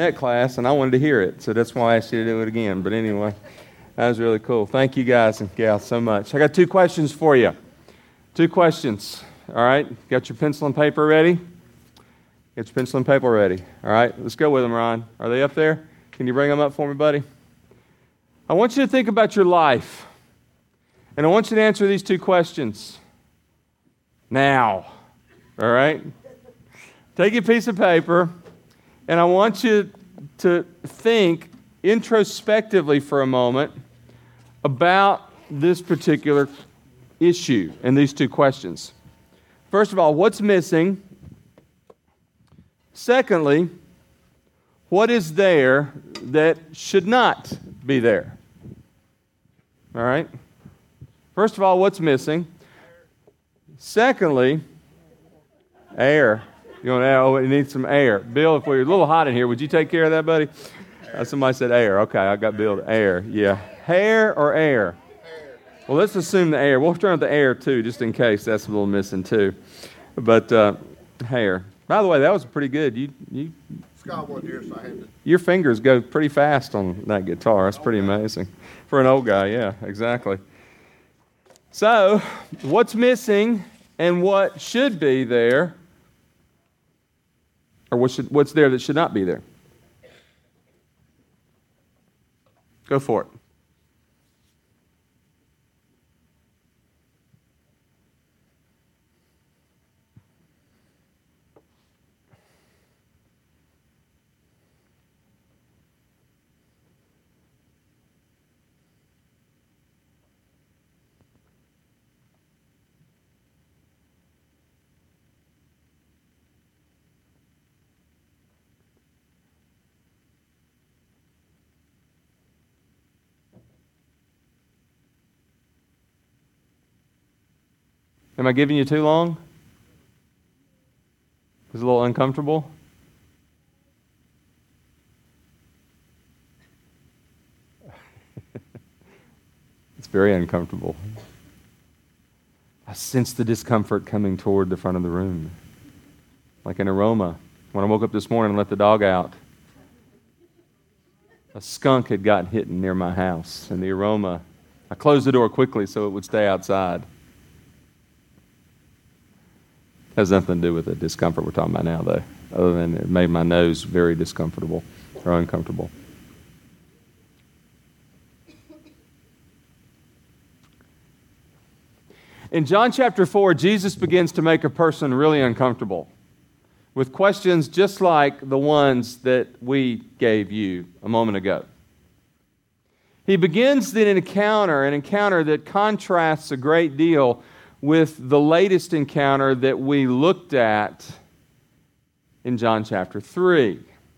that class, and I wanted to hear it, so that's why I asked you to do it again. But anyway, that was really cool. Thank you guys and gals so much. I got 2 questions for you. 2 questions. All right? Got your pencil and paper ready? Get your pencil and paper ready. All right? Let's go with them, Ron. Are they up there? Can you bring them up for me, buddy? I want you to think about your life, and I want you to answer these 2 questions now. All right? Take your piece of paper, and I want you to think introspectively for a moment about this particular issue and these 2 questions. First of all, what's missing? Secondly, what is there that should not be there? All right? First of all, what's missing? Secondly, air. You want air? Oh, it needs some air. Bill, if we're a little hot in here, would you take care of that, buddy? Somebody said air. Okay, I got Bill. Air, yeah. Hair or air? Well, let's assume the air. We'll turn up the air, too, just in case that's a little missing, too. But hair. By the way, that was pretty good. Scott wasn't here, so I had to. Your fingers go pretty fast on that guitar. That's pretty amazing. For an old guy, yeah, exactly. So, what's missing and what should be there, or what's there that should not be there? Go for it. Am I giving you too long? Is it a little uncomfortable? It's very uncomfortable. I sense the discomfort coming toward the front of the room, like an aroma. When I woke up this morning and let the dog out, a skunk had gotten hidden near my house, and the aroma, I closed the door quickly so it would stay outside. Has nothing to do with the discomfort we're talking about now, though, other than it made my nose very discomfortable or uncomfortable. In John chapter 4, Jesus begins to make a person really uncomfortable with questions just like the ones that we gave you a moment ago. He begins an encounter that contrasts a great deal with the latest encounter that we looked at in John chapter 3.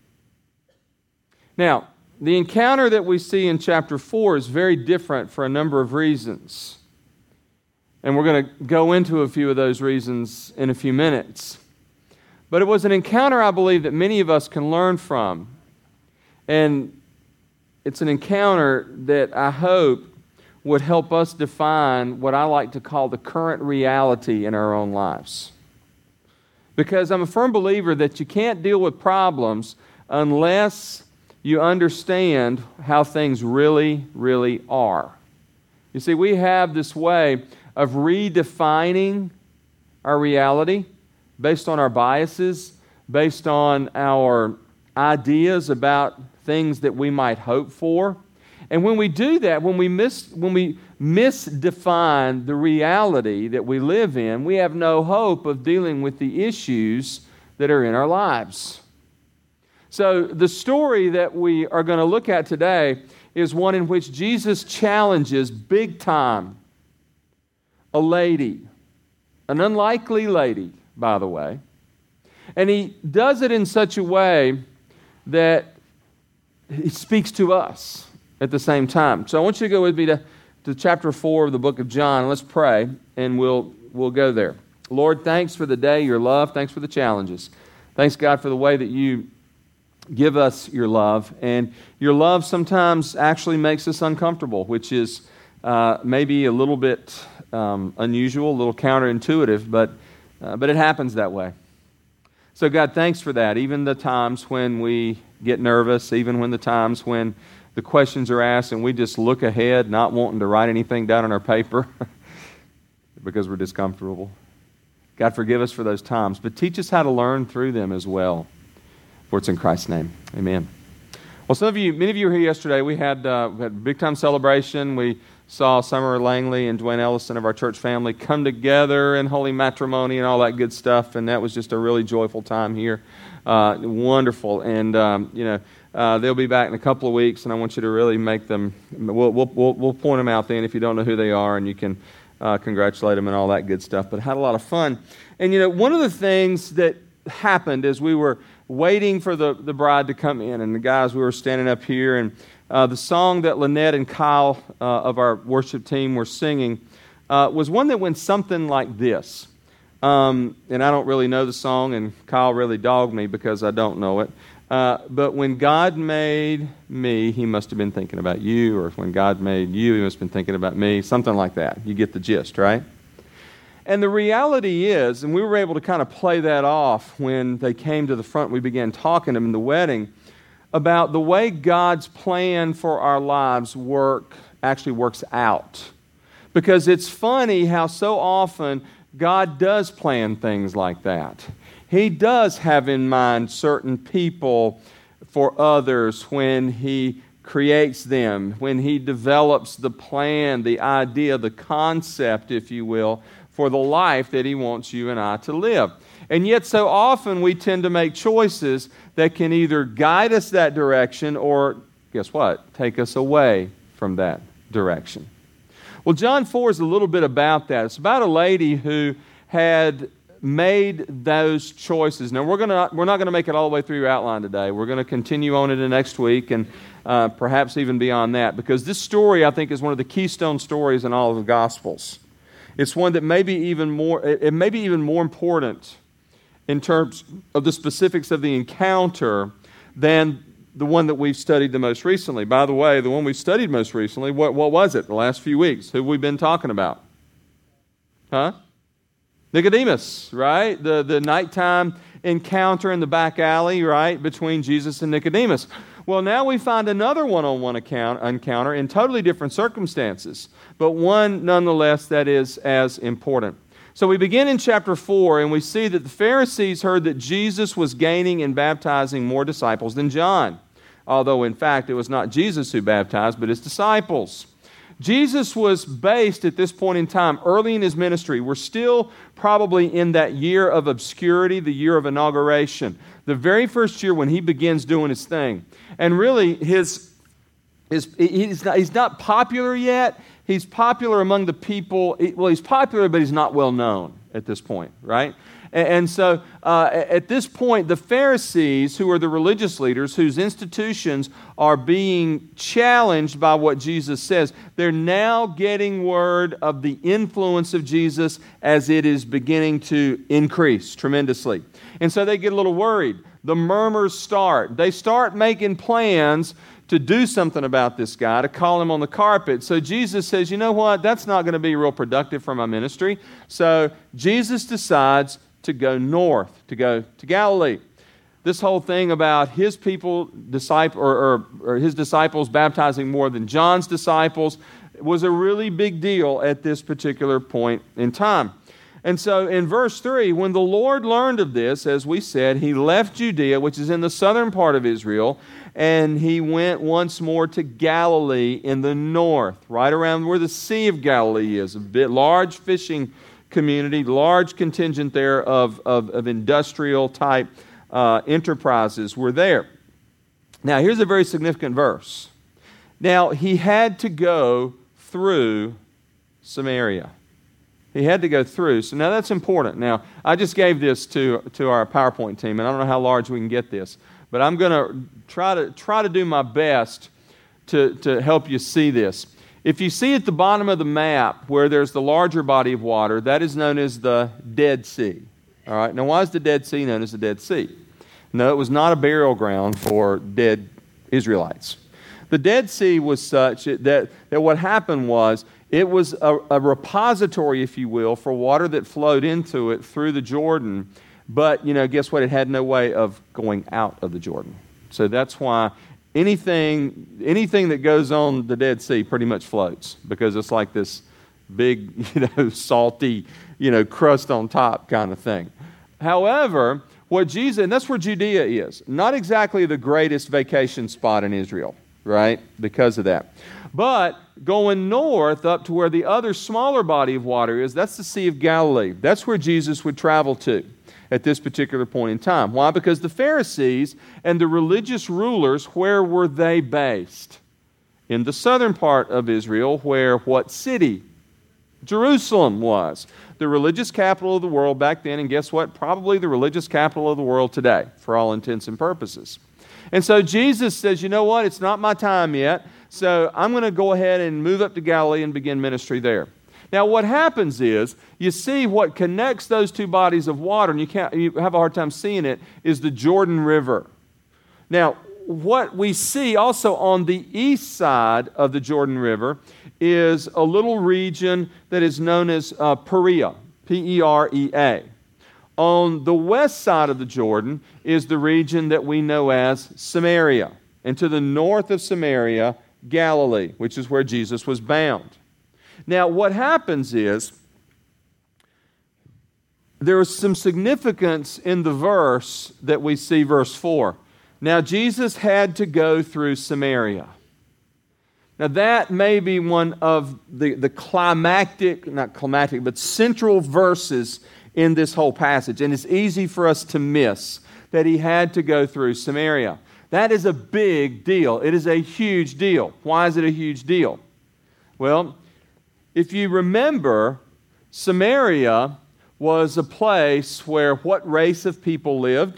Now, the encounter that we see in chapter 4 is very different for a number of reasons. And we're going to go into a few of those reasons in a few minutes. But it was an encounter, I believe, that many of us can learn from. And it's an encounter that I hope would help us define what I like to call the current reality in our own lives. Because I'm a firm believer that you can't deal with problems unless you understand how things really, really are. You see, we have this way of redefining our reality based on our biases, based on our ideas about things that we might hope for. And when we do that, when we misdefine the reality that we live in, we have no hope of dealing with the issues that are in our lives. So the story that we are going to look at today is one in which Jesus challenges big time a lady, an unlikely lady, by the way. And he does it in such a way that he speaks to us at the same time. So I want you to go with me to chapter 4 of the book of John. Let's pray, and we'll go there. Lord, thanks for the day, your love. Thanks for the challenges. Thanks, God, for the way that you give us your love. And your love sometimes actually makes us uncomfortable, which is maybe a little bit unusual, a little counterintuitive, but it happens that way. So, God, thanks for that. Even the times when we get nervous, even when the times when the questions are asked and we just look ahead, not wanting to write anything down on our paper because we're discomfortable. God, forgive us for those times, but teach us how to learn through them as well. For it's in Christ's name. Amen. Well, many of you were here yesterday. We had a big-time celebration. We saw Summer Langley and Dwayne Ellison of our church family come together in holy matrimony and all that good stuff, and that was just a really joyful time here. Wonderful. And, they'll be back in a couple of weeks, and I want you to really make them, we'll point them out then if you don't know who they are, and you can congratulate them and all that good stuff. But had a lot of fun. And, one of the things that happened as we were waiting for the bride to come in, and the guys, we were standing up here, and the song that Lynette and Kyle of our worship team were singing was one that went something like this. And I don't really know the song, and Kyle really dogged me because I don't know it. But when God made me, he must have been thinking about you, or when God made you, he must have been thinking about me, something like that. You get the gist, right? And the reality is, and we were able to kind of play that off when they came to the front, we began talking to them in the wedding, about the way God's plan for our lives actually works out. Because it's funny how so often God does plan things like that. He does have in mind certain people for others when he creates them, when he develops the plan, the idea, the concept, if you will, for the life that he wants you and I to live. And yet so often we tend to make choices that can either guide us that direction or, guess what, take us away from that direction. Well, John 4 is a little bit about that. It's about a lady who had made those choices. Now, we're not going to make it all the way through your outline today. We're going to continue on into next week and perhaps even beyond that, because this story, I think, is one of the keystone stories in all of the Gospels. It's one that may be even more important in terms of the specifics of the encounter than the one that we've studied the most recently. By the way, the one we studied most recently, what was it the last few weeks? Who have we been talking about? Nicodemus, right? The nighttime encounter in the back alley, right, between Jesus and Nicodemus. Well, now we find another one-on-one encounter in totally different circumstances, but one nonetheless that is as important. So we begin in chapter 4, and we see that the Pharisees heard that Jesus was gaining and baptizing more disciples than John, although in fact it was not Jesus who baptized, but his disciples. Jesus was based at this point in time, early in his ministry. We're still probably in that year of obscurity, the year of inauguration, the very first year when he begins doing his thing. And really, he's not popular yet. He's popular among the people. Well, he's popular, but he's not well known at this point, right? And so at this point, the Pharisees, who are the religious leaders, whose institutions are being challenged by what Jesus says, they're now getting word of the influence of Jesus as it is beginning to increase tremendously. And so they get a little worried. The murmurs start. They start making plans to do something about this guy, to call him on the carpet. So Jesus says, you know what, that's not going to be real productive for my ministry. So Jesus decides to go north, to go to Galilee. This whole thing about his people, or his disciples baptizing more than John's disciples was a really big deal at this particular point in time. And so in verse 3, when the Lord learned of this, as we said, he left Judea, which is in the southern part of Israel, and he went once more to Galilee in the north, right around where the Sea of Galilee is, a bit large fishing community, large contingent there of industrial type enterprises were there. Now, here's a very significant verse. Now, he had to go through Samaria. He had to go through. So now that's important. Now, I just gave this to our PowerPoint team, and I don't know how large we can get this, but I'm going to try to do my best to help you see this. If you see at the bottom of the map where there's the larger body of water, that is known as the Dead Sea. All right. Now, why is the Dead Sea known as the Dead Sea? No, it was not a burial ground for dead Israelites. The Dead Sea was such that what happened was it was a repository, if you will, for water that flowed into it through the Jordan. But, guess what? It had no way of going out of the Jordan. So that's why anything that goes on the Dead Sea pretty much floats, because it's like this big, salty, crust on top kind of thing. However, and that's where Judea is. Not exactly the greatest vacation spot in Israel, right? Because of that. But going north up to where the other smaller body of water is, that's the Sea of Galilee. That's where Jesus would travel to at this particular point in time. Why? Because the Pharisees and the religious rulers, where were they based? In the southern part of Israel, where what city? Jerusalem was. The religious capital of the world back then, and guess what? Probably the religious capital of the world today, for all intents and purposes. And so Jesus says, you know what? It's not my time yet, so I'm going to go ahead and move up to Galilee and begin ministry there. Now, what happens is, you see what connects those two bodies of water, and you have a hard time seeing it, is the Jordan River. Now, what we see also on the east side of the Jordan River is a little region that is known as Perea, P-E-R-E-A. On the west side of the Jordan is the region that we know as Samaria. And to the north of Samaria, Galilee, which is where Jesus was bound. Now, what happens is, there is some significance in the verse that we see, verse 4. Now, Jesus had to go through Samaria. Now, that may be one of the central verses in this whole passage. And it's easy for us to miss that he had to go through Samaria. That is a big deal. It is a huge deal. Why is it a huge deal? Well, if you remember, Samaria was a place where what race of people lived?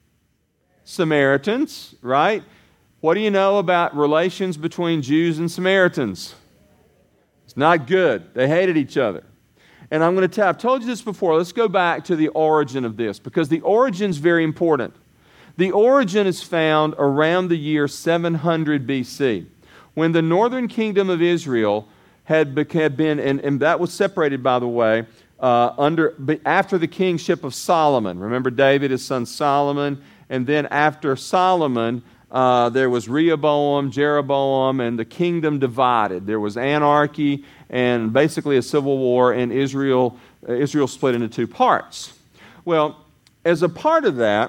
Samaritans, right? What do you know about relations between Jews and Samaritans? It's not good. They hated each other. And I've told you this before. Let's go back to the origin of this, because the origin is very important. The origin is found around the year 700 BC, when the northern kingdom of Israel had been, and that was separated, by the way, after the kingship of Solomon. Remember David, his son Solomon, and then after Solomon, there was Rehoboam, Jeroboam, and the kingdom divided. There was anarchy and basically a civil war, and Israel split into two parts. Well, as a part of that,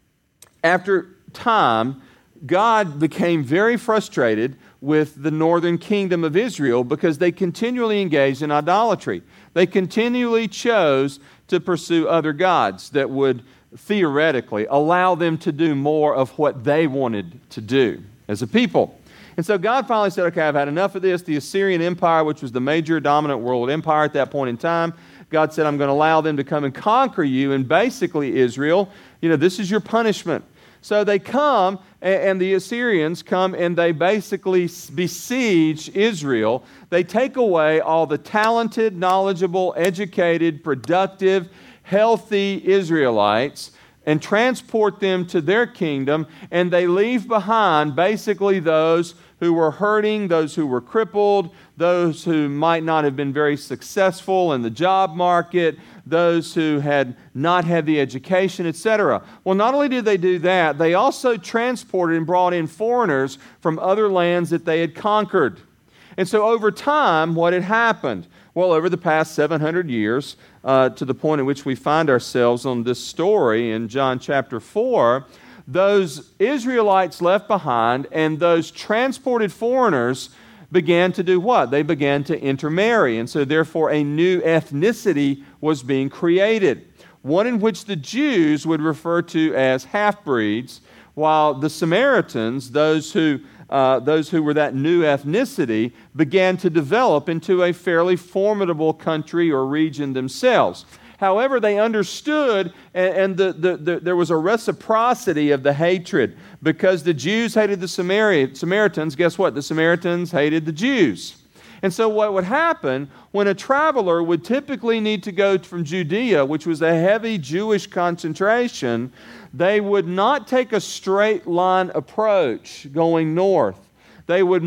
after time, God became very frustrated with the northern kingdom of Israel because they continually engaged in idolatry. They continually chose to pursue other gods that would theoretically allow them to do more of what they wanted to do as a people. And so God finally said, okay, I've had enough of this. The Assyrian Empire, which was the major dominant world empire at that point in time, God said, I'm going to allow them to come and conquer you. And basically, Israel, this is your punishment. So they come, and the Assyrians come, and they basically besiege Israel. They take away all the talented, knowledgeable, educated, productive, healthy Israelites and transport them to their kingdom, and they leave behind basically those who were hurting, those who were crippled, those who might not have been very successful in the job market, those who had not had the education, etc. Well, not only did they do that, they also transported and brought in foreigners from other lands that they had conquered. And so over time, what had happened? Well, over the past 700 years, to the point at which we find ourselves on this story in John chapter 4, those Israelites left behind and those transported foreigners began to do what? They began to intermarry. And so therefore a new ethnicity was being created. One in which the Jews would refer to as half-breeds, while the Samaritans, those who were that new ethnicity, began to develop into a fairly formidable country or region themselves. However, they understood, and there was a reciprocity of the hatred. Because the Jews hated the Samaritans, guess what? The Samaritans hated the Jews. And so what would happen when a traveler would typically need to go from Judea, which was a heavy Jewish concentration, they would not take a straight line approach going north. They would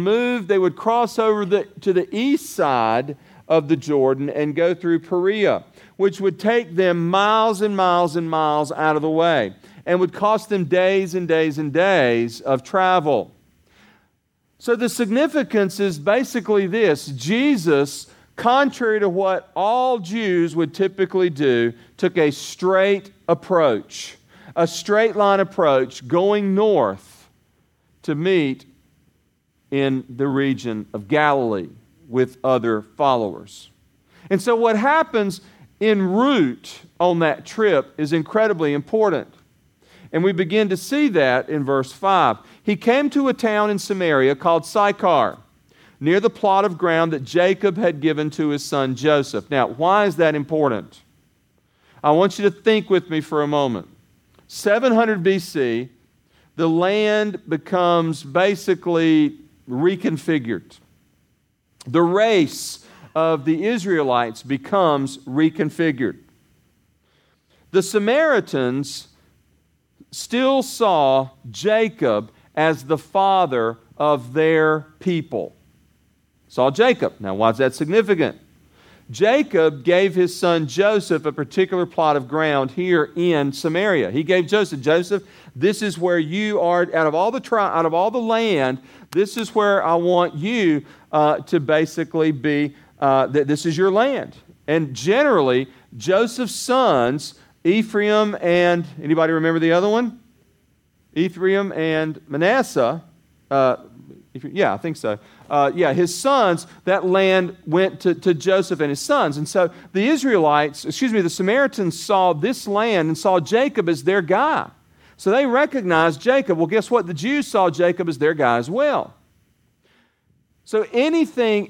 cross over to the east side of the Jordan and go through Perea, which would take them miles and miles and miles out of the way. and would cost them days and days and days of travel. So the significance is basically this: Jesus, contrary to what all Jews would typically do, took a straight approach, a straight line approach going north to meet in the region of Galilee with other followers. And so what happens en route on that trip is incredibly important. And we begin to see that in verse 5. He came to a town in Samaria called Sychar, near the plot of ground that Jacob had given to his son Joseph. Now, why is that important? I want you to think with me for a moment. 700 BC, the land becomes basically reconfigured. The race of the Israelites becomes reconfigured. The Samaritans still saw Jacob as the father of their people. Saw Jacob. Now, why is that significant? Jacob gave his son Joseph a particular plot of ground here in Samaria. He gave Joseph, this is where you are, out of all the land, this is where I want you to basically be, this is your land. And generally, Joseph's sons, Ephraim and, anybody remember the other one? Ephraim and Manasseh. Yeah, I think so. His sons, that land went to Joseph and his sons. And so the Samaritans saw this land and saw Jacob as their guy. So they recognized Jacob. Well, guess what? The Jews saw Jacob as their guy as well. So any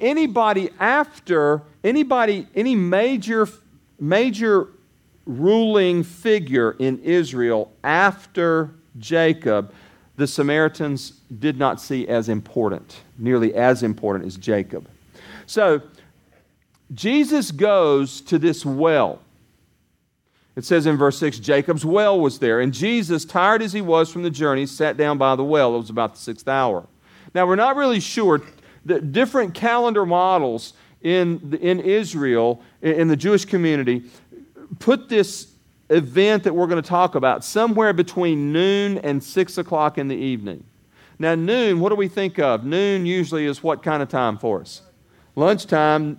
major ruling figure in Israel after Jacob, the Samaritans did not see as important, nearly as important as Jacob. So Jesus goes to this well. It says in verse 6, Jacob's well was there, and Jesus, tired as he was from the journey, sat down by the well. It was about the 6th hour. Now, we're not really sure. The different calendar models in Israel, in the Jewish community, put this event that we're going to talk about somewhere between noon and 6 o'clock in the evening. Now, noon, what do we think of? Noon usually is what kind of time for us? Lunchtime.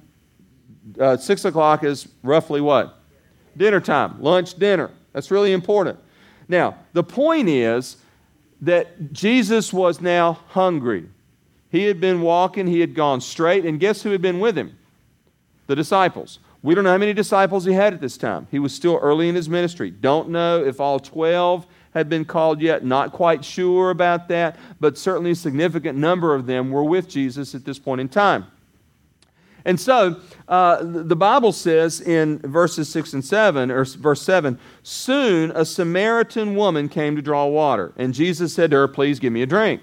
6 o'clock is roughly what? Dinner time. Lunch, dinner. That's really important. Now, the point is that Jesus was now hungry. He had been walking, he had gone straight, and guess who had been with him? The disciples. We don't know how many disciples he had at this time. He was still early in his ministry. Don't know if all 12 had been called yet. Not quite sure about that, but certainly a significant number of them were with Jesus at this point in time. And so, the Bible says in verses 6 and 7, or verse 7, soon a Samaritan woman came to draw water, and Jesus said to her, please give me a drink.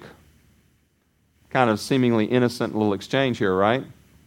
Kind of seemingly innocent little exchange here, right?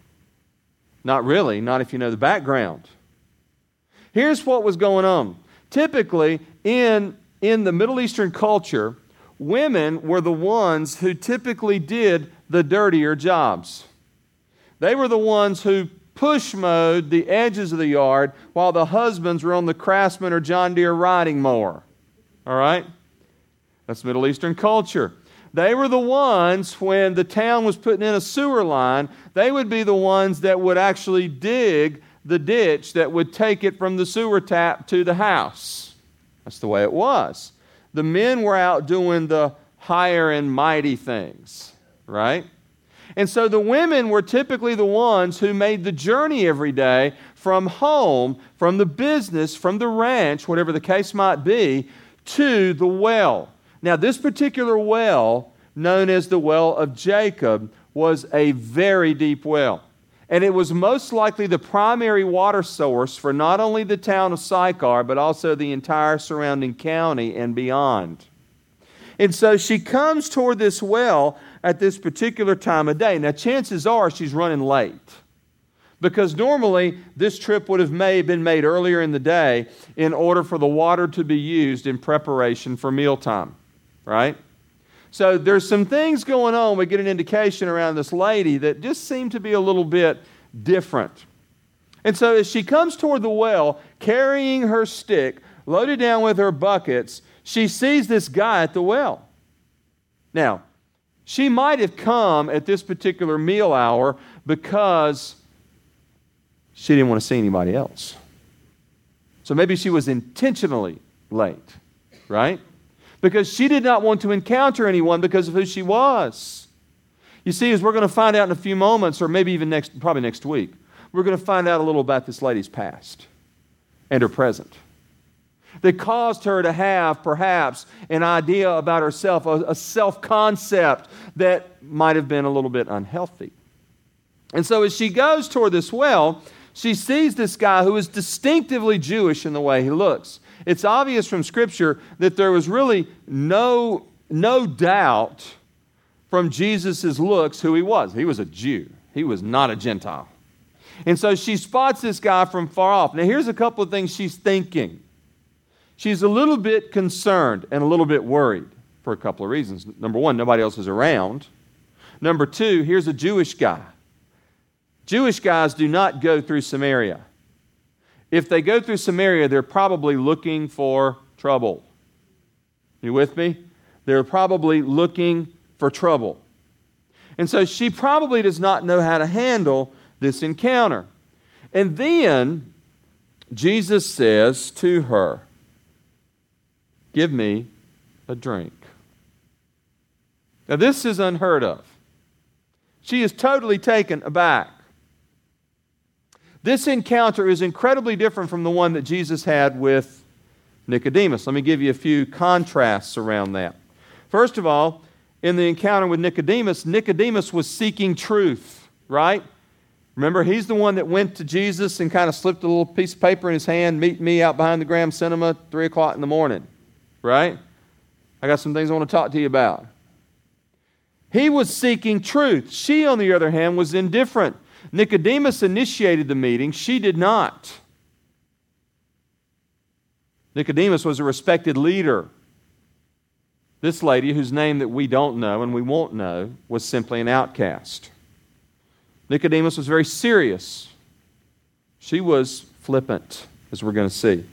Not really, not if you know the background. Here's what was going on. Typically, in the Middle Eastern culture, women were the ones who typically did the dirtier jobs. They were the ones who push mowed the edges of the yard while the husbands were on the Craftsman or John Deere riding mower. All right? That's Middle Eastern culture. They were the ones, when the town was putting in a sewer line, they would be the ones that would actually dig the ditch that would take it from the sewer tap to the house. That's the way it was. The men were out doing the higher and mighty things, right? And so the women were typically the ones who made the journey every day from home, from the business, from the ranch, whatever the case might be, to the well. Now, this particular well, known as the well of Jacob, was a very deep well. And it was most likely the primary water source for not only the town of Sychar, but also the entire surrounding county and beyond. And so she comes toward this well at this particular time of day. Now, chances are she's running late, because normally this trip would have been made earlier in the day in order for the water to be used in preparation for mealtime, right? So there's some things going on. We get an indication around this lady that just seem to be a little bit different. And so as she comes toward the well, carrying her stick, loaded down with her buckets, She sees this guy at the well. Now, she might have come at this particular meal hour because she didn't want to see anybody else. So maybe she was intentionally late, right? Because she did not want to encounter anyone because of who she was. You see, as we're going to find out in a few moments, or maybe even probably next week, we're going to find out a little about this lady's past and her present that caused her to have perhaps an idea about herself, a self-concept that might have been a little bit unhealthy. And so as she goes toward this well, she sees this guy who is distinctively Jewish in the way he looks. It's obvious from Scripture that there was really no doubt from Jesus' looks who he was. He was a Jew. He was not a Gentile. And so she spots this guy from far off. Now here's a couple of things she's thinking. She's a little bit concerned and a little bit worried for a couple of reasons. Number one, nobody else is around. Number two, here's a Jewish guy. Jewish guys do not go through Samaria. If they go through Samaria, they're probably looking for trouble. You with me? They're probably looking for trouble. And so she probably does not know how to handle this encounter. And then Jesus says to her, "Give me a drink." Now this is unheard of. She is totally taken aback. This encounter is incredibly different from the one that Jesus had with Nicodemus. Let me give you a few contrasts around that. First of all, in the encounter with Nicodemus, Nicodemus was seeking truth, right? Remember, he's the one that went to Jesus and kind of slipped a little piece of paper in his hand, "Meet me out behind the Graham Cinema, 3 o'clock in the morning." Right? I got some things I want to talk to you about. He was seeking truth. She, on the other hand, was indifferent. Nicodemus initiated the meeting. She did not. Nicodemus was a respected leader. This lady, whose name that we don't know and we won't know, was simply an outcast. Nicodemus was very serious. She was flippant, as we're going to see.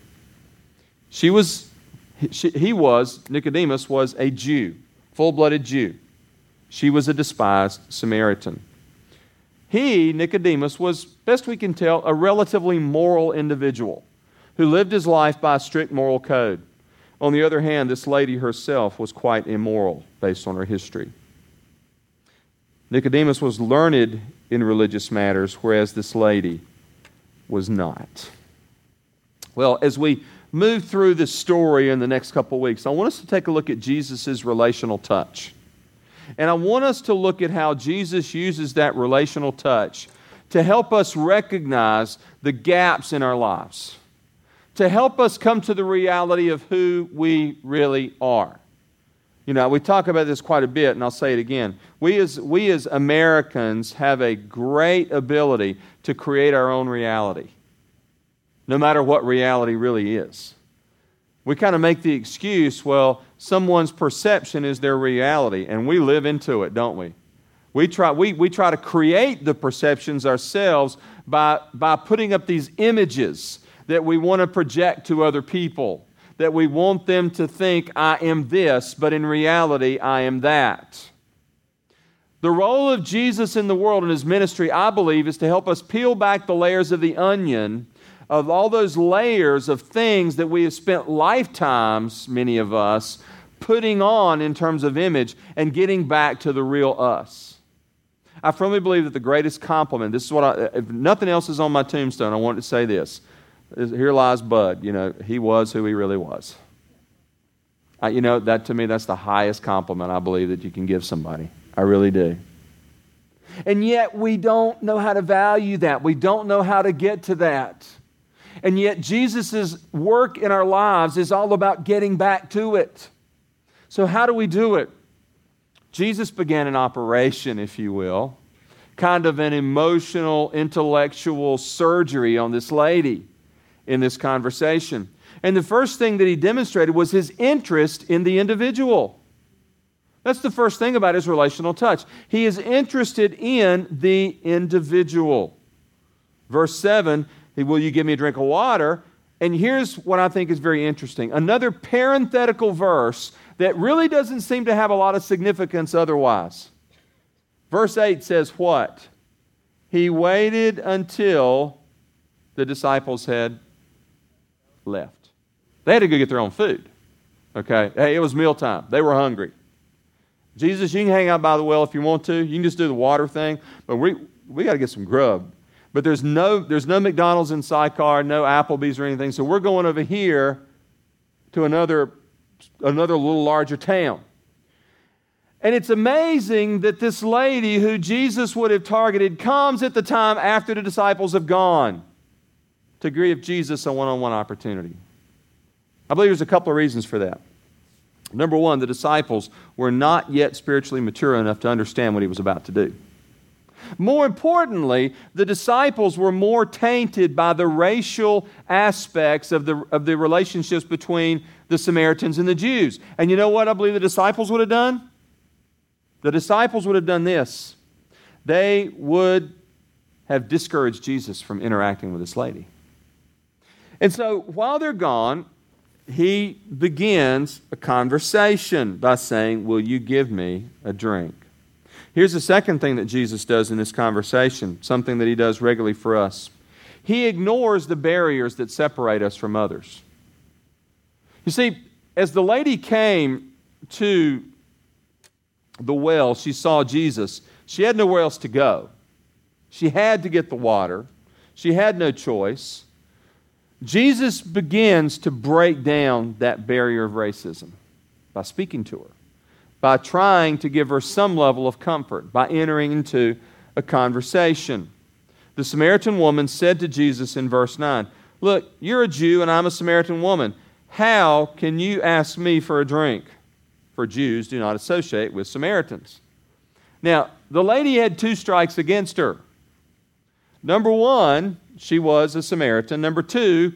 Nicodemus was a Jew, full-blooded Jew. She was a despised Samaritan. He, Nicodemus, was, best we can tell, a relatively moral individual who lived his life by a strict moral code. On the other hand, this lady herself was quite immoral based on her history. Nicodemus was learned in religious matters, whereas this lady was not. Well, as we move through this story in the next couple of weeks, I want us to take a look at Jesus' relational touch. And I want us to look at how Jesus uses that relational touch to help us recognize the gaps in our lives, to help us come to the reality of who we really are. You know, we talk about this quite a bit, and I'll say it again. We as Americans have a great ability to create our own reality, no matter what reality really is. We kind of make the excuse, well, someone's perception is their reality, and we live into it, don't we? We try to create the perceptions ourselves by putting up these images that we want to project to other people, that we want them to think, I am this, but in reality, I am that. The role of Jesus in the world and His ministry, I believe, is to help us peel back the layers of the onion of all those layers of things that we have spent lifetimes, many of us, putting on in terms of image and getting back to the real us. I firmly believe that the greatest compliment, this is what if nothing else is on my tombstone, I want to say this. Here lies Bud. You know, he was who he really was. That to me, that's the highest compliment I believe that you can give somebody. I really do. And yet we don't know how to value that. We don't know how to get to that. And yet Jesus' work in our lives is all about getting back to it. So how do we do it? Jesus began an operation, if you will, kind of an emotional, intellectual surgery on this lady in this conversation. And the first thing that He demonstrated was His interest in the individual. That's the first thing about His relational touch. He is interested in the individual. Verse 7, will you give me a drink of water? And here's what I think is very interesting. Another parenthetical verse that really doesn't seem to have a lot of significance otherwise. Verse 8 says what? He waited until the disciples had left. They had to go get their own food. Okay? Hey, it was mealtime. They were hungry. Jesus, you can hang out by the well if you want to. You can just do the water thing. But we got to get some grub. But there's no McDonald's in Sychar, no Applebee's or anything. So we're going over here to another little larger town. And it's amazing that this lady who Jesus would have targeted comes at the time after the disciples have gone to give Jesus a one-on-one opportunity. I believe there's a couple of reasons for that. Number one, the disciples were not yet spiritually mature enough to understand what he was about to do. More importantly, the disciples were more tainted by the racial aspects of the relationships between the Samaritans and the Jews. And you know what I believe the disciples would have done? The disciples would have done this. They would have discouraged Jesus from interacting with this lady. And so while they're gone, he begins a conversation by saying, "Will you give me a drink?" Here's the second thing that Jesus does in this conversation, something that he does regularly for us. He ignores the barriers that separate us from others. You see, as the lady came to the well, she saw Jesus. She had nowhere else to go. She had to get the water. She had no choice. Jesus begins to break down that barrier of racism by speaking to her, by trying to give her some level of comfort, by entering into a conversation. The Samaritan woman said to Jesus in verse 9, "Look, you're a Jew and I'm a Samaritan woman. How can you ask me for a drink?" For Jews do not associate with Samaritans. Now, the lady had two strikes against her. Number one, she was a Samaritan. Number two,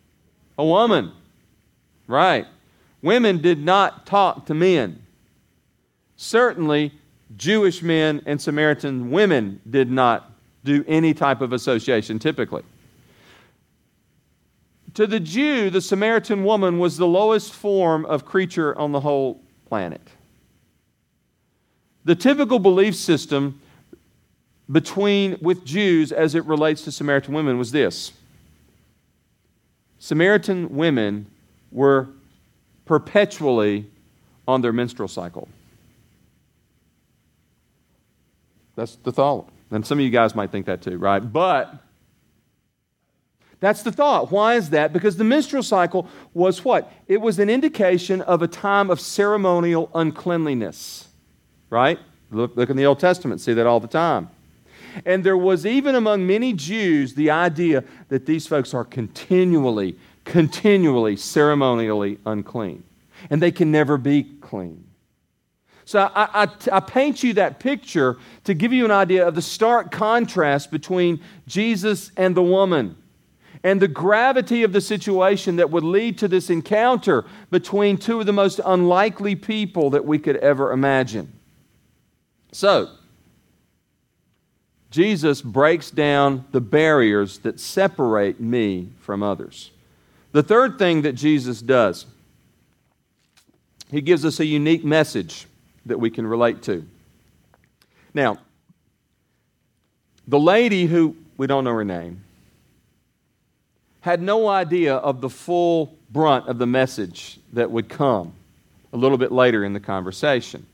a woman. Right. Women did not talk to men. Certainly, Jewish men and Samaritan women did not do any type of association typically. To the Jew, the Samaritan woman was the lowest form of creature on the whole planet. The typical belief system with Jews as it relates to Samaritan women was this. Samaritan women were perpetually on their menstrual cycle. That's the thought. And some of you guys might think that too, right? But that's the thought. Why is that? Because the menstrual cycle was what? It was an indication of a time of ceremonial uncleanliness, right? Look in the Old Testament, see that all the time. And there was even among many Jews the idea that these folks are continually ceremonially unclean. And they can never be clean. So I paint you that picture to give you an idea of the stark contrast between Jesus and the woman and the gravity of the situation that would lead to this encounter between two of the most unlikely people that we could ever imagine. So, Jesus breaks down the barriers that separate me from others. The third thing that Jesus does, he gives us a unique message that we can relate to. Now, the lady who, we don't know her name, had no idea of the full brunt of the message that would come a little bit later in the conversation.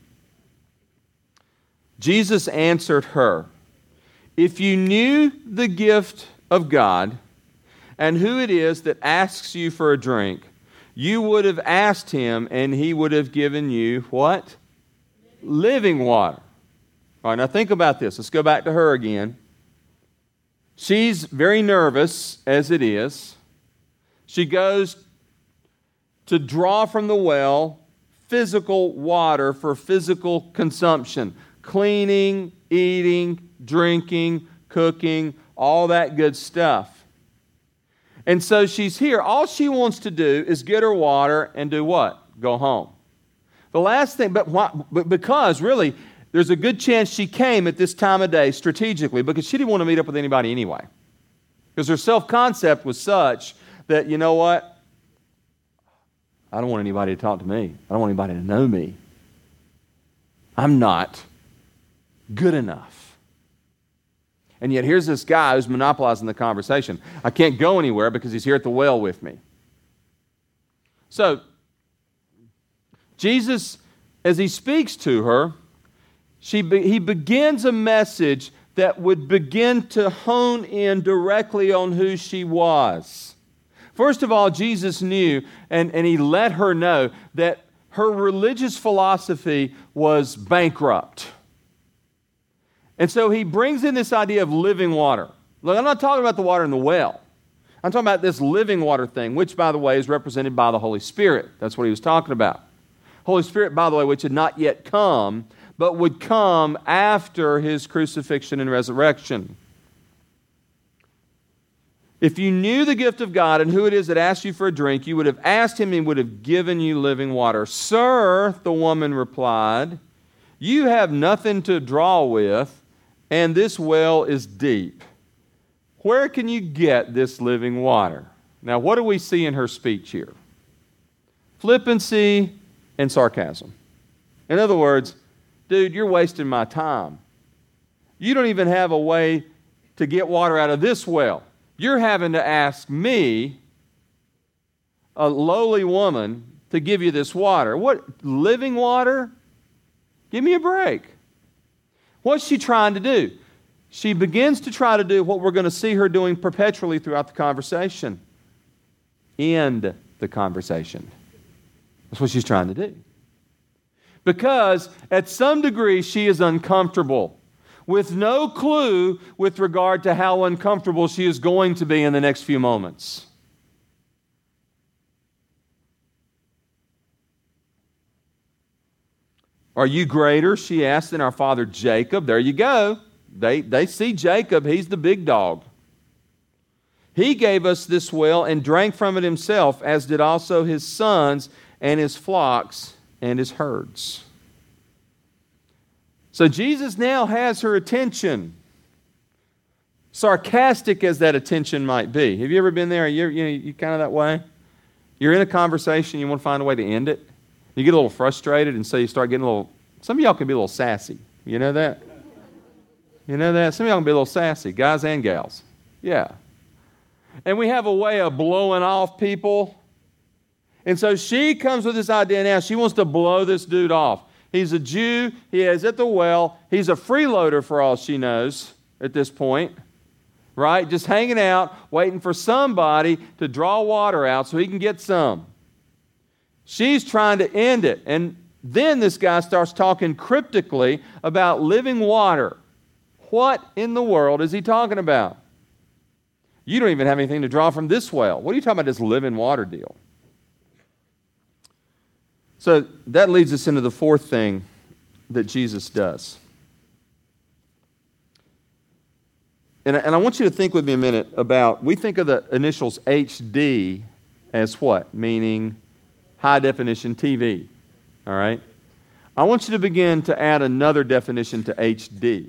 Jesus answered her, "If you knew the gift of God and who it is that asks you for a drink, you would have asked him and he would have given you" what? Living water. All right, now think about this. Let's go back to her again. She's very nervous as it is. She goes to draw from the well physical water for physical consumption. Cleaning, eating, drinking, cooking, all that good stuff. And so she's here. All she wants to do is get her water and do what? Go home. The last thing, but because really, there's a good chance she came at this time of day strategically because she didn't want to meet up with anybody anyway. Because her self-concept was such that, you know what? I don't want anybody to talk to me. I don't want anybody to know me. I'm not good enough. And yet here's this guy who's monopolizing the conversation. I can't go anywhere because he's here at the well with me. So, Jesus, as he speaks to her, he begins a message that would begin to hone in directly on who she was. First of all, Jesus knew, and he let her know, that her religious philosophy was bankrupt. And so he brings in this idea of living water. Look, I'm not talking about the water in the well. I'm talking about this living water thing, which, by the way, is represented by the Holy Spirit. That's what he was talking about. Holy Spirit, by the way, which had not yet come, but would come after his crucifixion and resurrection. If you knew the gift of God and who it is that asked you for a drink, you would have asked him and he would have given you living water. Sir, the woman replied, you have nothing to draw with, and this well is deep. Where can you get this living water? Now, what do we see in her speech here? Flippancy and sarcasm. In other words, dude, you're wasting my time. You don't even have a way to get water out of this well. You're having to ask me, a lowly woman, to give you this water. What, living water? Give me a break. What's she trying to do? She begins to try to do what we're going to see her doing perpetually throughout the conversation. End the conversation. That's what she's trying to do. Because at some degree she is uncomfortable, with no clue with regard to how uncomfortable she is going to be in the next few moments. Are you greater, she asked, than our father Jacob? There you go. They see Jacob, he's the big dog. He gave us this well and drank from it himself, as did also his sons and his flocks and his herds. So Jesus now has her attention, sarcastic as that attention might be. Have you ever been there? You kind of that way? You're in a conversation, you want to find a way to end it. You get a little frustrated, and so you start getting a little, some of y'all can be a little sassy. You know that? You know that? Some of y'all can be a little sassy, guys and gals. Yeah. And we have a way of blowing off people. And so she comes with this idea now. She wants to blow this dude off. He's a Jew. He is at the well. He's a freeloader for all she knows at this point, right? Just hanging out, waiting for somebody to draw water out so he can get some. She's trying to end it. And then this guy starts talking cryptically about living water. What in the world is he talking about? You don't even have anything to draw from this well. What are you talking about, this living water deal? So that leads us into the fourth thing that Jesus does. And I want you to think with me a minute about, we think of the initials HD as what? Meaning high definition TV. All right? I want you to begin to add another definition to HD.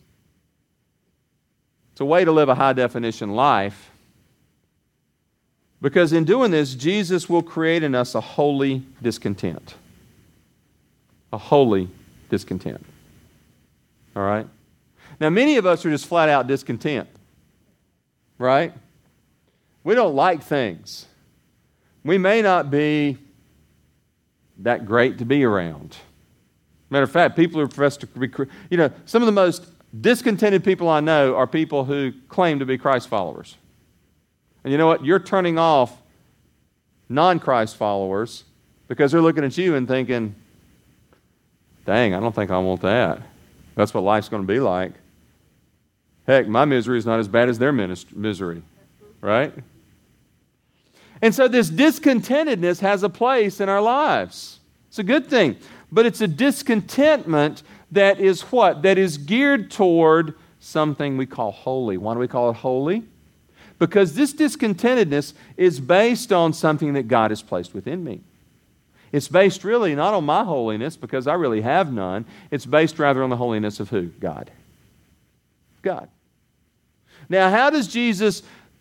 It's a way to live a high definition life. Because in doing this, Jesus will create in us a holy discontent. A holy discontent. All right? Now, many of us are just flat out discontent. Right? We don't like things. We may not be that great to be around. Matter of fact, people who profess to be, some of the most discontented people I know are people who claim to be Christ followers. And you know what? You're turning off non-Christ followers because they're looking at you and thinking, dang, I don't think I want that. That's what life's going to be like. Heck, my misery is not as bad as their misery, right? And so this discontentedness has a place in our lives. It's a good thing. But it's a discontentment that is what? That is geared toward something we call holy. Why do we call it holy? Because this discontentedness is based on something that God has placed within me. It's based really not on my holiness, because I really have none. It's based rather on the holiness of who? God. God. Now, how does Jesus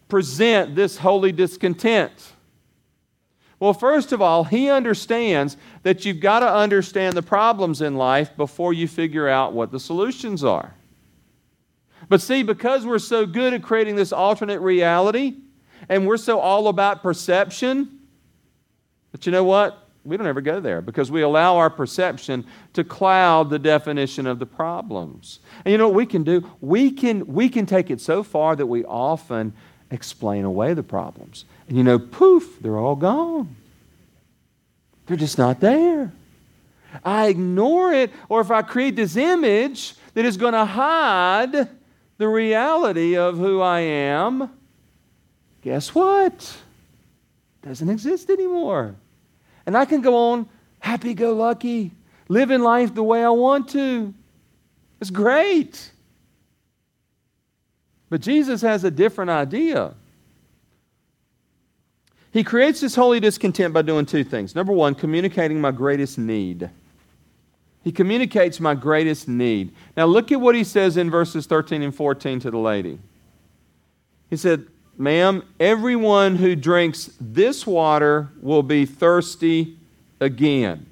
present this holy discontent? Well, first of all, he understands that you've got to understand the problems in life before you figure out what the solutions are. But see, because we're so good at creating this alternate reality, and we're so all about perception, but you know what? We don't ever go there because we allow our perception to cloud the definition of the problems. And you know what we can do? We can take it so far that we often explain away the problems. And you know, poof, they're all gone. They're just not there. I ignore it, or if I create this image that is going to hide the reality of who I am, guess what? It doesn't exist anymore. And I can go on happy-go-lucky, living life the way I want to. It's great. But Jesus has a different idea. He creates this holy discontent by doing two things. Number one, communicating my greatest need. He communicates my greatest need. Now look at what he says in verses 13 and 14 to the lady. He said, "Ma'am, everyone who drinks this water will be thirsty again.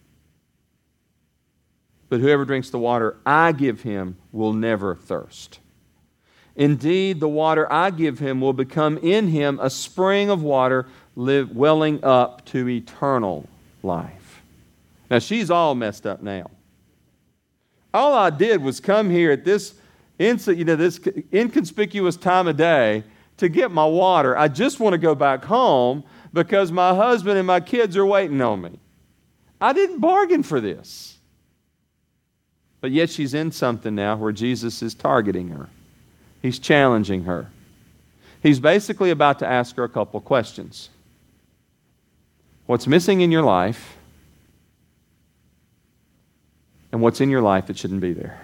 But whoever drinks the water I give him will never thirst. Indeed, the water I give him will become in him a spring of water welling up to eternal life." Now, she's all messed up now. All I did was come here at this inconspicuous time of day to get my water. I just want to go back home because my husband and my kids are waiting on me. I didn't bargain for this. But yet she's in something now where Jesus is targeting her. He's challenging her. He's basically about to ask her a couple of questions. What's missing in your life? And what's in your life that shouldn't be there?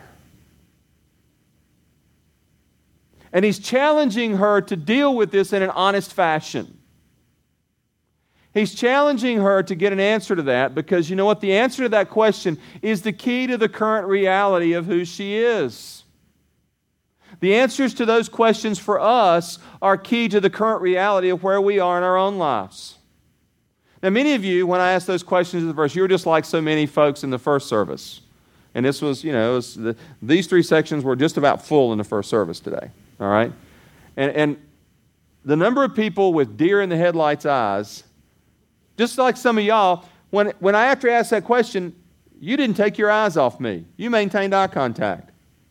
And he's challenging her to deal with this in an honest fashion. He's challenging her to get an answer to that because you know what? The answer to that question is the key to the current reality of who she is. The answers to those questions for us are key to the current reality of where we are in our own lives. Now, many of you, when I asked those questions in the verse, you were just like so many folks in the first service. And this was, these three sections were just about full in the first service today. All right? And the number of people with deer in the headlights eyes, just like some of y'all, when I after I asked that question, you didn't take your eyes off me. You maintained eye contact.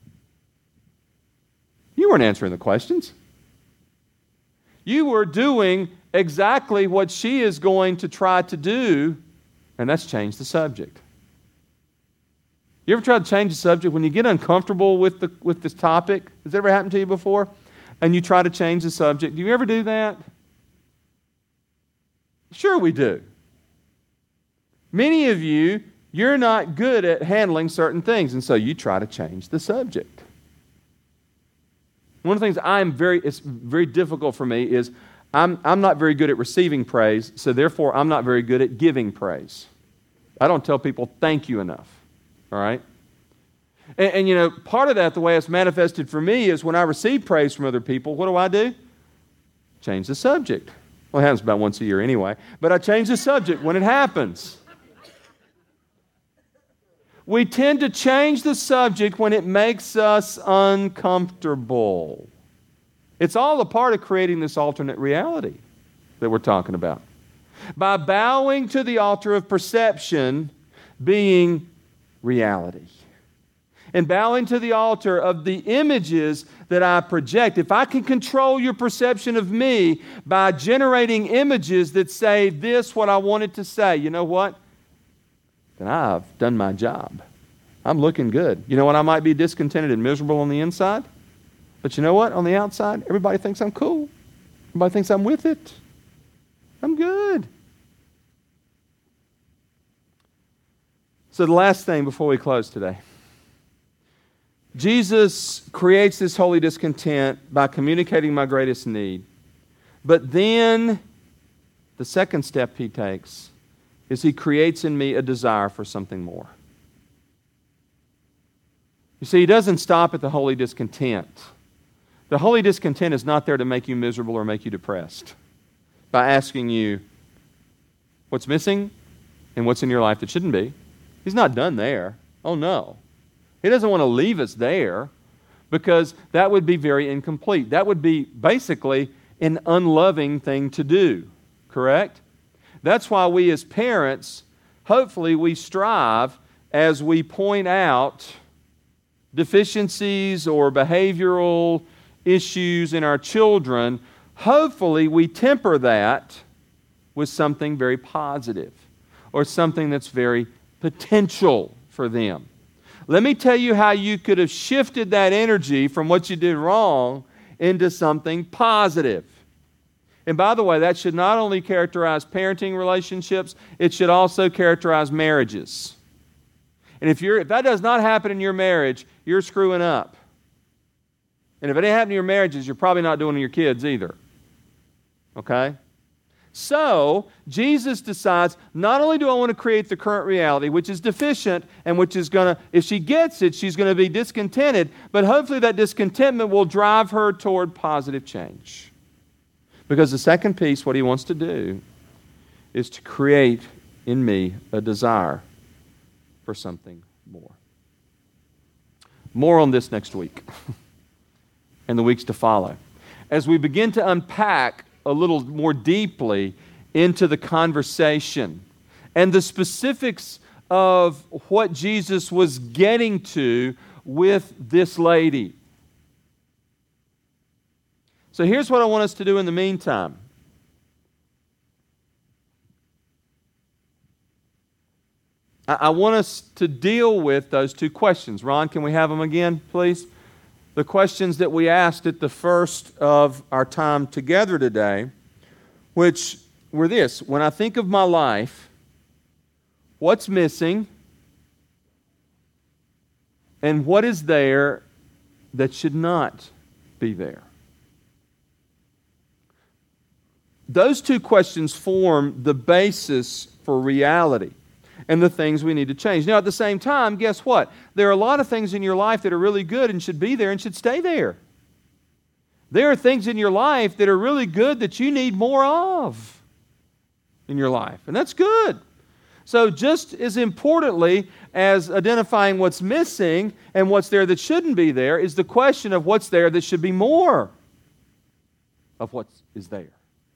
You weren't answering the questions. You were doing exactly what she is going to try to do, and that's change the subject. You ever tried to change the subject when you get uncomfortable with this topic? Has that ever happened to you before? And you try to change the subject. Do you ever do that? Sure we do. Many of you, you're not good at handling certain things, and so you try to change the subject. One of the things it's very difficult for me is I'm not very good at receiving praise, so therefore I'm not very good at giving praise. I don't tell people thank you enough. All right? And part of that, the way it's manifested for me is when I receive praise from other people, what do? Change the subject. Well, it happens about once a year anyway, but I change the subject when it happens. We tend to change the subject when it makes us uncomfortable. It's all a part of creating this alternate reality that we're talking about. By bowing to the altar of perception being reality. And bowing to the altar of the images that I project. If I can control your perception of me by generating images that say this, what I want it to say, you know what? Then I've done my job. I'm looking good. You know what? I might be discontented and miserable on the inside. But you know what? On the outside, everybody thinks I'm cool. Everybody thinks I'm with it. I'm good. So the last thing before we close today. Jesus creates this holy discontent by communicating my greatest need. But then the second step he takes is he creates in me a desire for something more. You see, he doesn't stop at the holy discontent. The holy discontent is not there to make you miserable or make you depressed by asking you what's missing and what's in your life that shouldn't be. He's not done there. Oh, no. He doesn't want to leave us there because that would be very incomplete. That would be basically an unloving thing to do, correct? That's why we as parents, hopefully we strive as we point out deficiencies or behavioral issues in our children, hopefully we temper that with something very positive or something that's very potential for them. Let me tell you how you could have shifted that energy from what you did wrong into something positive. And by the way, that should not only characterize parenting relationships, it should also characterize marriages. And if that does not happen in your marriage, you're screwing up. And if it ain't happening in your marriages, you're probably not doing it in your kids either. Okay? So, Jesus decides, not only do I want to create the current reality, which is deficient and which is going to, if she gets it, she's going to be discontented, but hopefully that discontentment will drive her toward positive change. Because the second piece, what he wants to do, is to create in me a desire for something more. More on this next week and the weeks to follow, as we begin to unpack a little more deeply into the conversation and the specifics of what Jesus was getting to with this lady. So here's what I want us to do in the meantime. I want us to deal with those two questions. Ron, can we have them again, please? The questions that we asked at the first of our time together today, which were this: when I think of my life, what's missing and what is there that should not be there? Those two questions form the basis for reality and the things we need to change. Now, at the same time, guess what? There are a lot of things in your life that are really good and should be there and should stay there. There are things in your life that are really good that you need more of in your life, and that's good. So just as importantly as identifying what's missing and what's there that shouldn't be there is the question of what's there that should be more of what is there.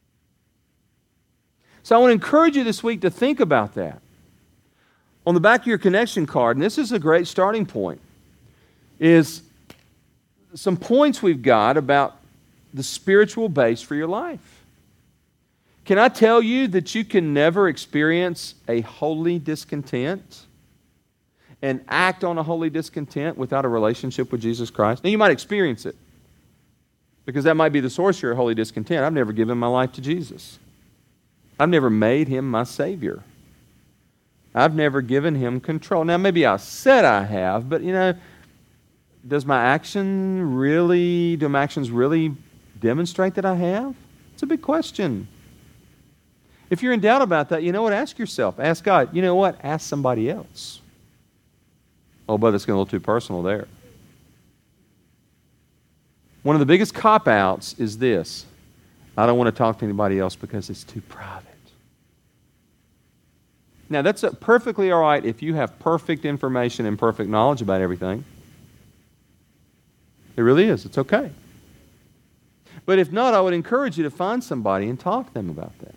So I want to encourage you this week to think about that. On the back of your connection card, and this is a great starting point, is some points we've got about the spiritual base for your life. Can I tell you that you can never experience a holy discontent and act on a holy discontent without a relationship with Jesus Christ? Now, you might experience it because that might be the source of your holy discontent. I've never given my life to Jesus. I've never made Him my Savior. I've never given Him control. Now, maybe I said I have, but, do my actions really demonstrate that I have? It's a big question. If you're in doubt about that, ask yourself. Ask God. Ask somebody else. Oh, but it's getting a little too personal there. One of the biggest cop-outs is this: I don't want to talk to anybody else because it's too private. Now, that's perfectly all right if you have perfect information and perfect knowledge about everything. It really is. It's okay. But if not, I would encourage you to find somebody and talk to them about that.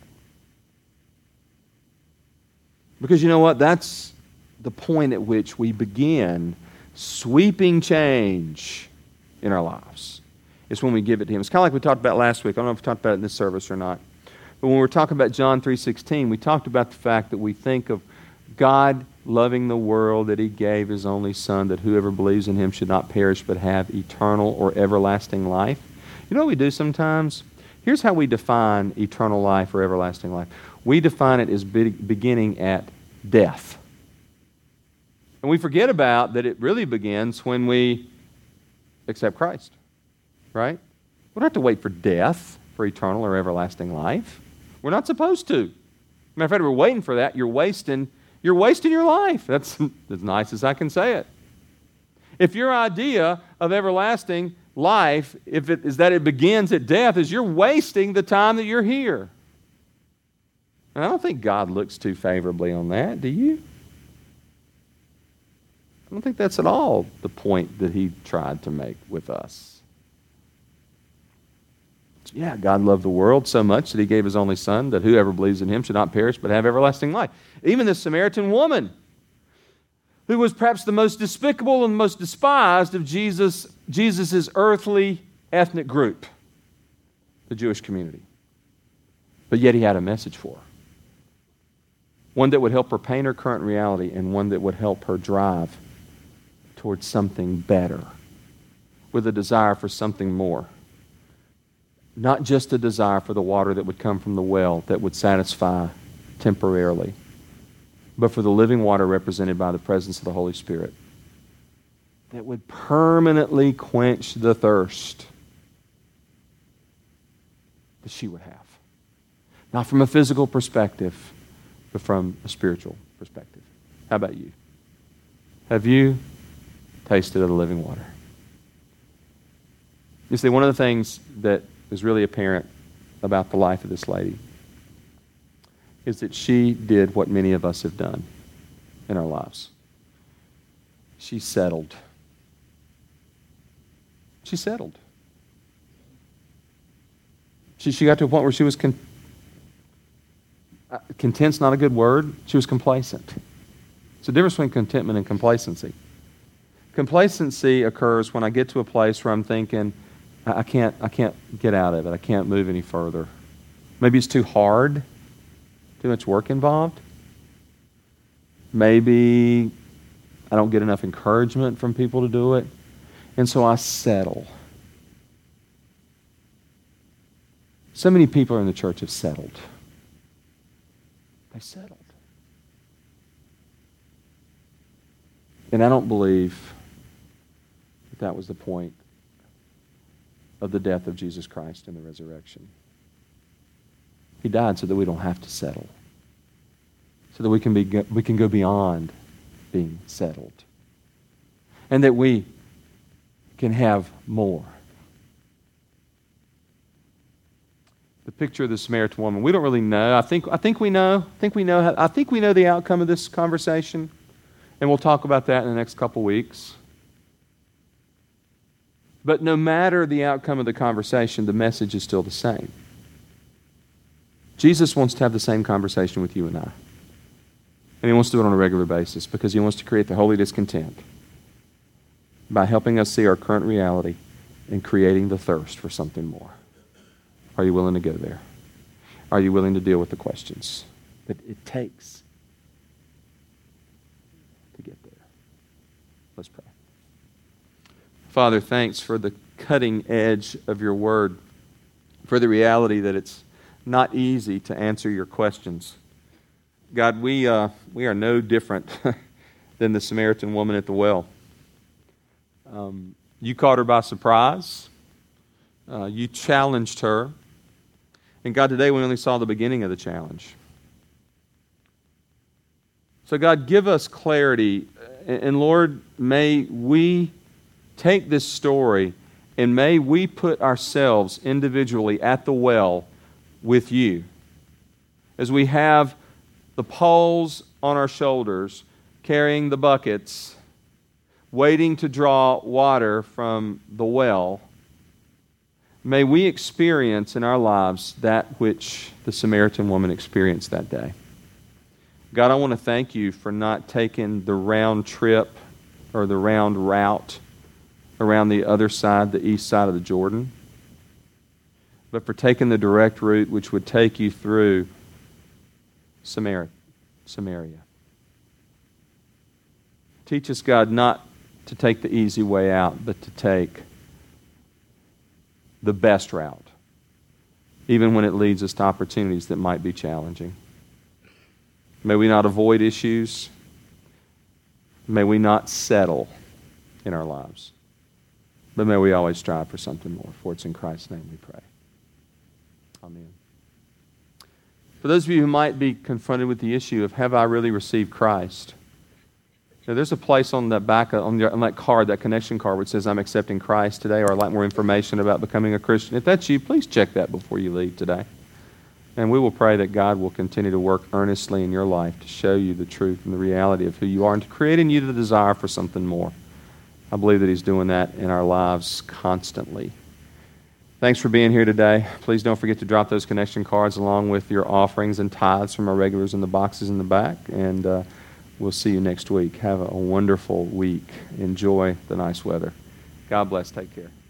Because you know what? That's the point at which we begin sweeping change in our lives. It's when we give it to Him. It's kind of like we talked about last week. I don't know if we talked about it in this service or not. But when we were talking about John 3:16, we talked about the fact that we think of God loving the world, that He gave His only Son, that whoever believes in Him should not perish but have eternal or everlasting life. You know what we do sometimes? Here's how we define eternal life or everlasting life. We define it as beginning at death. And we forget about that it really begins when we accept Christ. Right? We don't have to wait for death for eternal or everlasting life. We're not supposed to. Matter of fact, we're waiting for that. You're wasting your life. That's as nice as I can say it. If your idea of everlasting life, if it is that it begins at death, is you're wasting the time that you're here. And I don't think God looks too favorably on that, do you? I don't think that's at all the point that he tried to make with us. Yeah, God loved the world so much that he gave his only Son, that whoever believes in him should not perish but have everlasting life. Even this Samaritan woman, who was perhaps the most despicable and most despised of Jesus' earthly ethnic group, the Jewish community. But yet he had a message for her. One that would help her paint her current reality, and one that would help her drive towards something better, with a desire for something more. Not just a desire for the water that would come from the well that would satisfy temporarily, but for the living water represented by the presence of the Holy Spirit that would permanently quench the thirst that she would have. Not from a physical perspective, but from a spiritual perspective. How about you? Have you tasted of the living water? You see, one of the things that is really apparent about the life of this lady is that she did what many of us have done in our lives. She settled. She settled. She got to a point where she was content's not a good word. She was complacent. It's a difference between contentment and complacency. Complacency occurs when I get to a place where I'm thinking, I can't get out of it. I can't move any further. Maybe it's too hard, too much work involved. Maybe I don't get enough encouragement from people to do it. And so I settle. So many people in the church have settled. They settled. And I don't believe that was the point of the death of Jesus Christ and the resurrection. He died so that we don't have to settle. So that we can go beyond being settled. And that we can have more. The picture of the Samaritan woman, we don't really know. I think we know. I think we know the outcome of this conversation. And we'll talk about that in the next couple weeks. But no matter the outcome of the conversation, the message is still the same. Jesus wants to have the same conversation with you and I. And he wants to do it on a regular basis because he wants to create the holy discontent by helping us see our current reality and creating the thirst for something more. Are you willing to go there? Are you willing to deal with the questions that it takes to get there? Let's pray. Father, thanks for the cutting edge of your word, for the reality that it's not easy to answer your questions. God, we are no different than the Samaritan woman at the well. You caught her by surprise. You challenged her. And God, today we only saw the beginning of the challenge. So God, give us clarity. And Lord, may we take this story and may we put ourselves individually at the well with you. As we have the poles on our shoulders, carrying the buckets, waiting to draw water from the well, may we experience in our lives that which the Samaritan woman experienced that day. God, I want to thank you for not taking the round trip or the round route around the other side, the east side of the Jordan, but for taking the direct route which would take you through Samaria. Teach us, God, not to take the easy way out, but to take the best route, even when it leads us to opportunities that might be challenging. May we not avoid issues. May we not settle in our lives. But may we always strive for something more. For it's in Christ's name we pray. Amen. For those of you who might be confronted with the issue of, have I really received Christ? Now, there's a place on that back, on that card, that connection card, which says, I'm accepting Christ today, or I'd like more information about becoming a Christian. If that's you, please check that before you leave today. And we will pray that God will continue to work earnestly in your life to show you the truth and the reality of who you are and to create in you the desire for something more. I believe that He's doing that in our lives constantly. Thanks for being here today. Please don't forget to drop those connection cards along with your offerings and tithes from our regulars in the boxes in the back. And we'll see you next week. Have a wonderful week. Enjoy the nice weather. God bless. Take care.